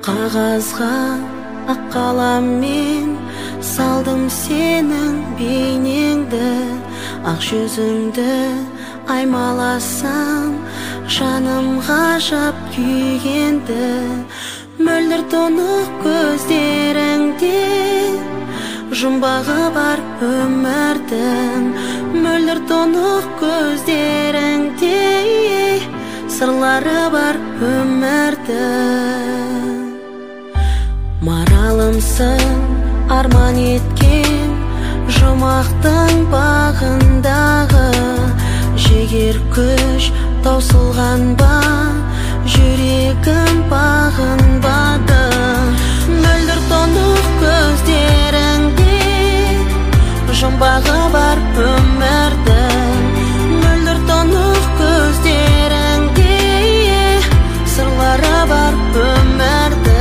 Қағазға ақ қаламмен салдым сенің бейнеңді, ақ жүзіңді аймаласам жаным ғажап күйгенді. Мөлдір тұнық көздеріңде жұмбағы бар өмірдің, мөлдір тұнық көздеріңде сырлары бар өмірдің. Маралымсың арман еткен жұмақтың бағындағы, жігер күш таусылған ба, жүрегім бағынбады. Мөлдір тұнық көздеріңде жұмбағы бар өмірдің, мөлдір тұнық көздеріңде сырлары бар өмірдің.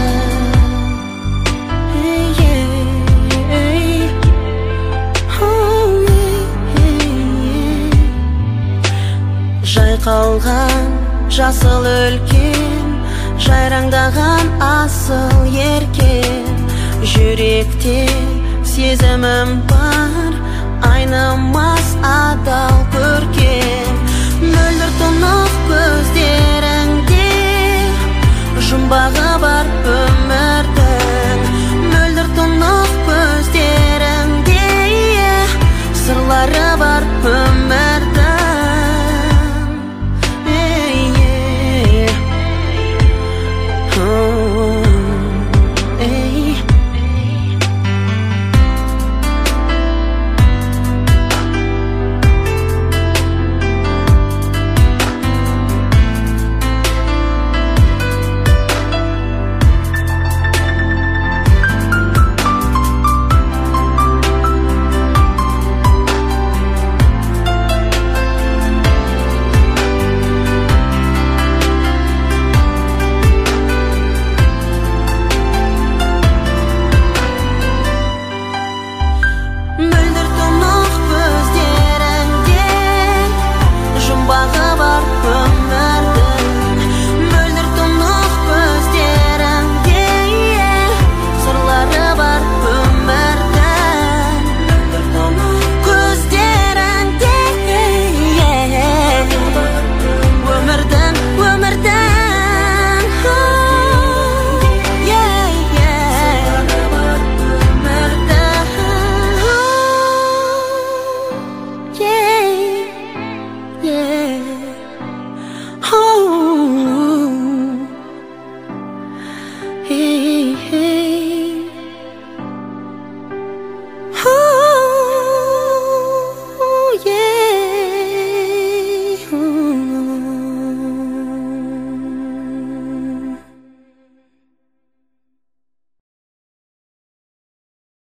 Жайқалған жасыл өлкем, жайраңдаған асыл еркем, жүректе сезімім бар, айнымас адал көркем. Мөлдір тұнық көздеріңде жұмбағы бар өмір.